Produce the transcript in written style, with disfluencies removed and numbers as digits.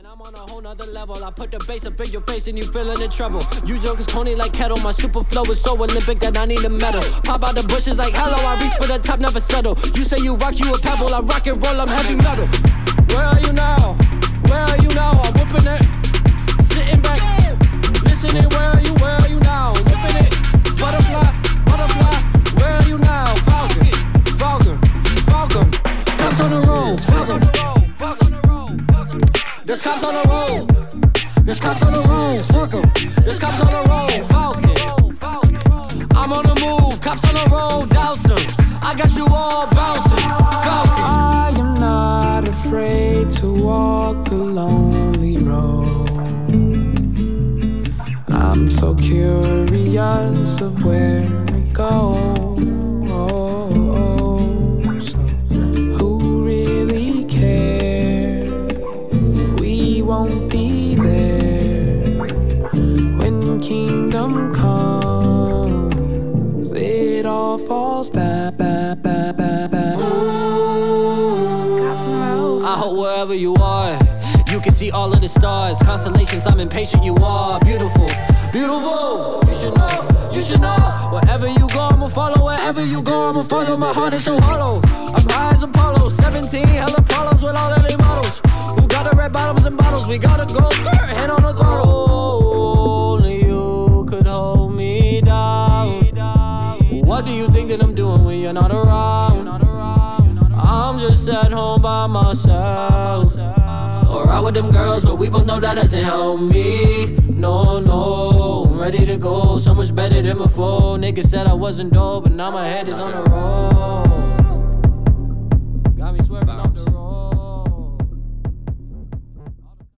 I'm on a whole nother level. I put the bass up in your face and you feeling the trouble. You joke is Tony like kettle. My super flow is so Olympic that I need a medal. Pop out the bushes like hello. I reach for the top, never settle. You say you rock, you a pebble. I rock and roll, I'm heavy metal. Where are you now? Where are you now? I'm whipping it, sitting back, listening. Where are you now? Whipping it, butterfly, butterfly. Where are you now? Falcon, Falcon, Falcon. Cops on the road, Falcon. There's cops on the road. There's cops on the road. Fuck 'em. There's cops on the road. Falcon. I'm on the move. Cops on the road. Dowson. I got you all bouncing. Falcon. I am not afraid to walk the lonely road. I'm so curious of where it goes. Won't be there when kingdom comes. It all falls down. I hope wherever you are, you can see all of the stars. Constellations, I'm impatient. You are beautiful, beautiful. You should know, you should know. Wherever you go, I'ma follow. Wherever you go, I'ma follow. My heart is so hollow. I'm high as Apollo. 17 hella problems with all LA models. Who got the red bottoms and bottles? We gotta go skirt, hand on the throttle. Only you could hold me down. What do you think that I'm doing when you're not around? I'm just at home by myself. Or out with them girls, but we both know that doesn't help me. No, no, I'm ready to go. So much better than before. Niggas said I wasn't dope, but now my head is on the road. Got me swerving off the road.